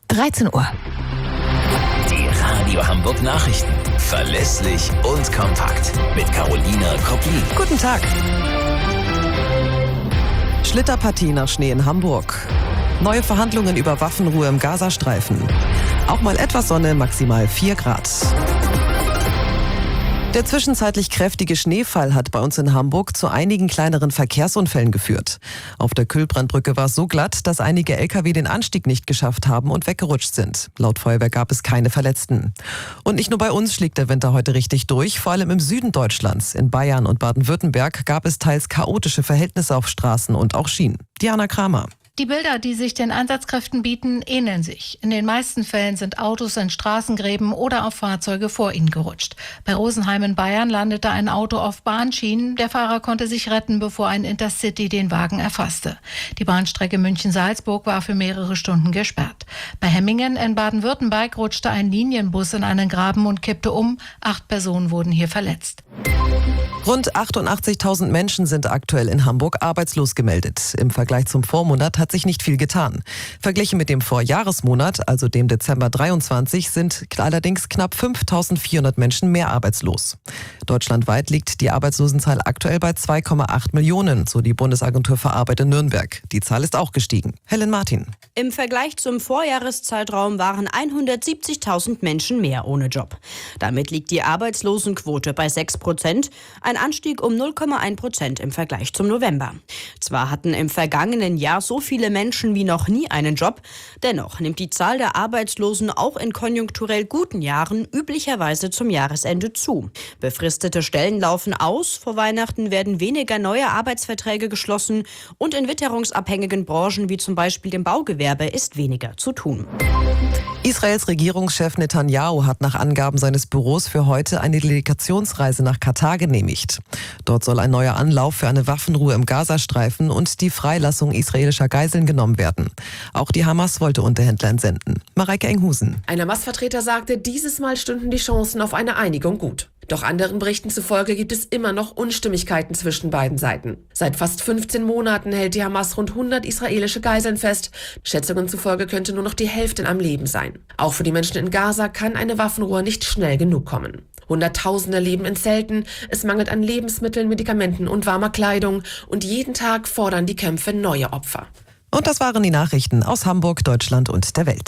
13 Uhr. Die Radio Hamburg Nachrichten. Verlässlich und kompakt. Mit Carolina Koplin. Guten Tag. Schlitterpartie nach Schnee in Hamburg. Neue Verhandlungen über Waffenruhe im Gazastreifen. Auch mal etwas Sonne, maximal 4 Grad. Der zwischenzeitlich kräftige Schneefall hat bei uns in Hamburg zu einigen kleineren Verkehrsunfällen geführt. Auf der Kühlbrandbrücke war es so glatt, dass einige Lkw den Anstieg nicht geschafft haben und weggerutscht sind. Laut Feuerwehr gab es keine Verletzten. Und nicht nur bei uns schlägt der Winter heute richtig durch, vor allem im Süden Deutschlands. In Bayern und Baden-Württemberg gab es teils chaotische Verhältnisse auf Straßen und auch Schienen. Diana Kramer. Die Bilder, die sich den Einsatzkräften bieten, ähneln sich. In den meisten Fällen sind Autos in Straßengräben oder auf Fahrzeuge vor ihnen gerutscht. Bei Rosenheim in Bayern landete ein Auto auf Bahnschienen. Der Fahrer konnte sich retten, bevor ein Intercity den Wagen erfasste. Die Bahnstrecke München-Salzburg war für mehrere Stunden gesperrt. Bei Hemmingen in Baden-Württemberg rutschte ein Linienbus in einen Graben und kippte um. 8 Personen wurden hier verletzt. Rund 88.000 Menschen sind aktuell in Hamburg arbeitslos gemeldet. Im Vergleich zum Vormonat hat sich nicht viel getan. Verglichen mit dem Vorjahresmonat, also dem Dezember 23, sind allerdings knapp 5.400 Menschen mehr arbeitslos. Deutschlandweit liegt die Arbeitslosenzahl aktuell bei 2,8 Millionen, so die Bundesagentur für Arbeit in Nürnberg. Die Zahl ist auch gestiegen. Helen Martin. Im Vergleich zum Vorjahreszeitraum waren 170.000 Menschen mehr ohne Job. Damit liegt die Arbeitslosenquote bei 6%, ein Anstieg um 0,1% im Vergleich zum November. Zwar hatten im vergangenen Jahr so viele Menschen wie noch nie einen Job, dennoch nimmt die Zahl der Arbeitslosen auch in konjunkturell guten Jahren üblicherweise zum Jahresende zu. Befristete Stellen laufen aus, vor Weihnachten werden weniger neue Arbeitsverträge geschlossen und in witterungsabhängigen Branchen wie zum Beispiel dem Baugewerbe ist weniger zu tun. Israels Regierungschef Netanyahu hat nach Angaben seines Büros für heute eine Delegationsreise nach Katar genehmigt. Dort soll ein neuer Anlauf für eine Waffenruhe im Gazastreifen und die Freilassung israelischer Geiseln genommen werden. Auch die Hamas wollte Unterhändler entsenden. Mareike Enghusen. Ein Hamas-Vertreter sagte, dieses Mal stünden die Chancen auf eine Einigung gut. Doch anderen Berichten zufolge gibt es immer noch Unstimmigkeiten zwischen beiden Seiten. Seit fast 15 Monaten hält die Hamas rund 100 israelische Geiseln fest. Schätzungen zufolge könnte nur noch die Hälfte am Leben sein. Auch für die Menschen in Gaza kann eine Waffenruhe nicht schnell genug kommen. Hunderttausende leben in Zelten, es mangelt an Lebensmitteln, Medikamenten und warmer Kleidung und jeden Tag fordern die Kämpfe neue Opfer. Und das waren die Nachrichten aus Hamburg, Deutschland und der Welt.